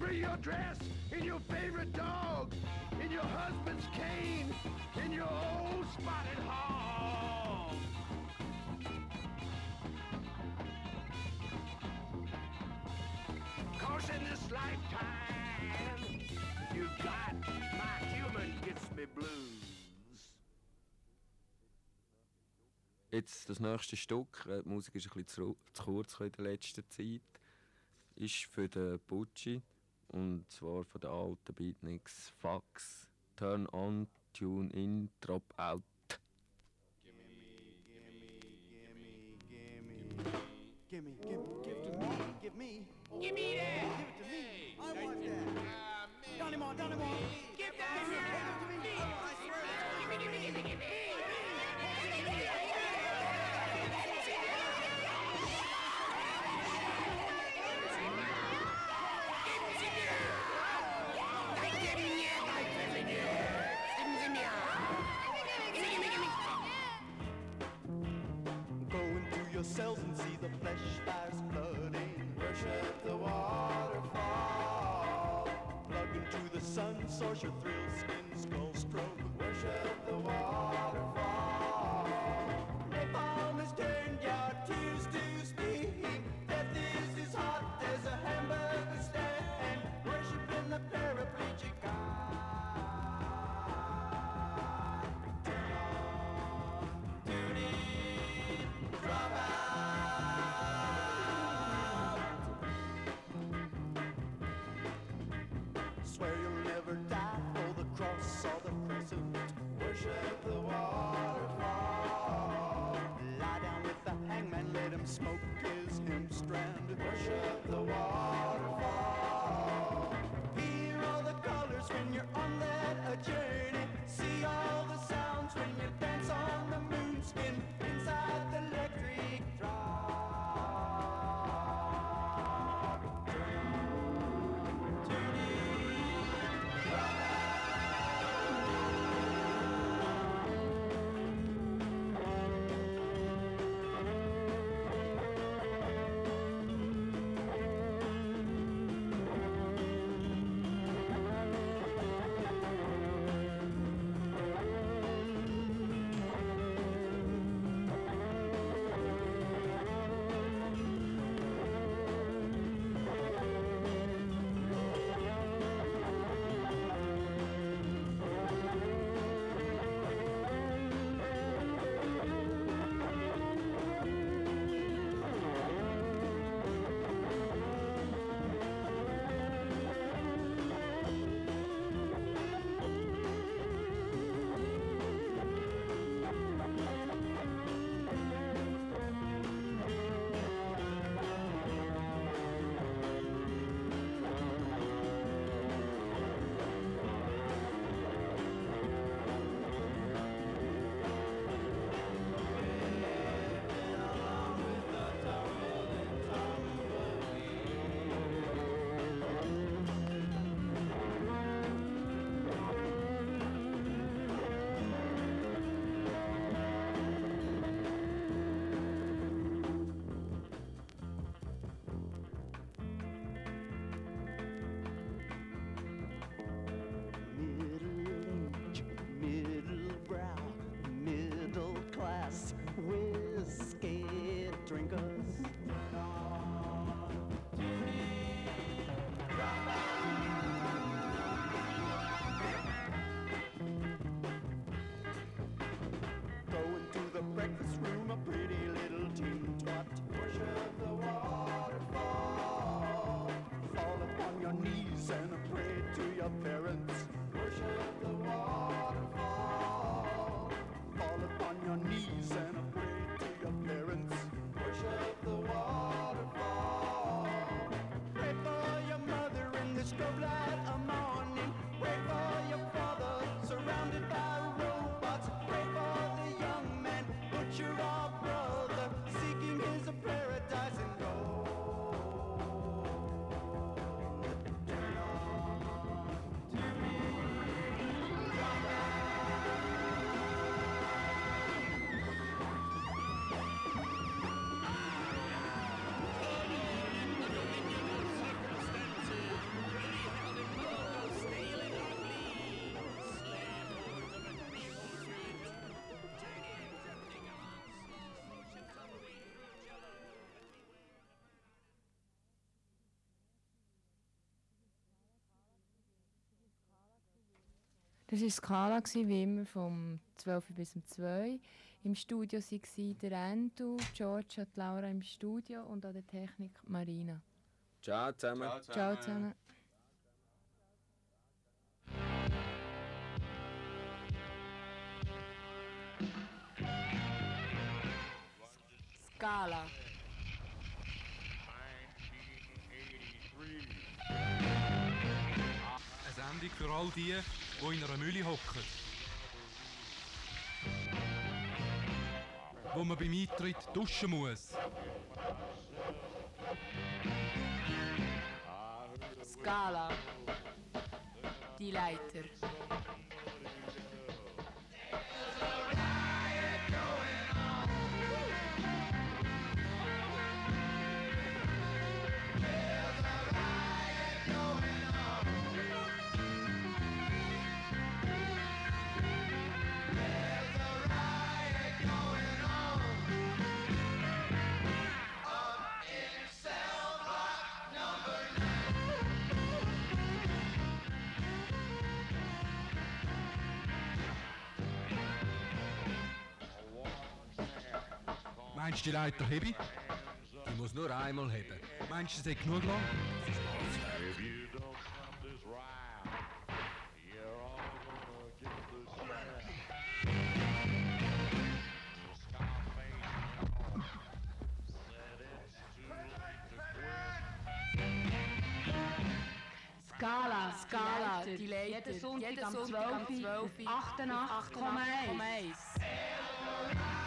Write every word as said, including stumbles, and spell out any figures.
free your dress, in your favorite dog, in your husband's cane, in your old spotted hog. Cause in this lifetime, you got my human gets me blues. Jetzt das nächste Stück, die Musik ist ein bisschen zu, zu kurz in der letzten Zeit, ist für den Butchi, und zwar von den alten Beatniks Fax, Turn On, Tune In, Drop Out. Gimme, gimme, gimme, gimme, gimme, gimme, give to me, give me, give me that, give it to me, I want that. Donny Moore, Donny Moore, give that, give it to me, I swear, gimme, gimme, gimme, gimme. Yourselves and see the flesh fires flooding. Worship the waterfall. Plug into the sun, source your thrill, skin, skull, stroke. Worship the waterfall. Napalm has turned your tears to steam. Death is as hot as a hamburger stand. Worshiping the paraplegic God. Turn on, tune in, drop out. Saw the crescent, worship the waterfall. Lie down with the hangman, let him smoke his hemp strand. Worship the waterfall. Hear all the colors when you're on that a journey. See all the sounds when you dance on the moonskin inside the electric throb. Turn on, turn in, drop out. Das war Skala, wie immer, vom zwölf bis um zwei. Im Studio waren der Endo, George und Laura im Studio und an der Technik Marina. Ciao zusammen. Ciao zusammen. Ciao zusammen. Skala. Eine Sendung für all die, die in einer Mühle hocken. Wo man beim Eintritt duschen muss. Skala. Die Leiter. Meinst du, die Leiter hebe ich? Die muss nur einmal heben. Meinst du, sie ist genug lang? If you don't stop this ride, you're all gonna get the shine. Scarface said it's too late to quit. Skala. Skala. Die Leiter. Jeden Sonntag Jeden am Sonntag am zwölf zwölf Uhr achtundachtzig Komma eins. eins.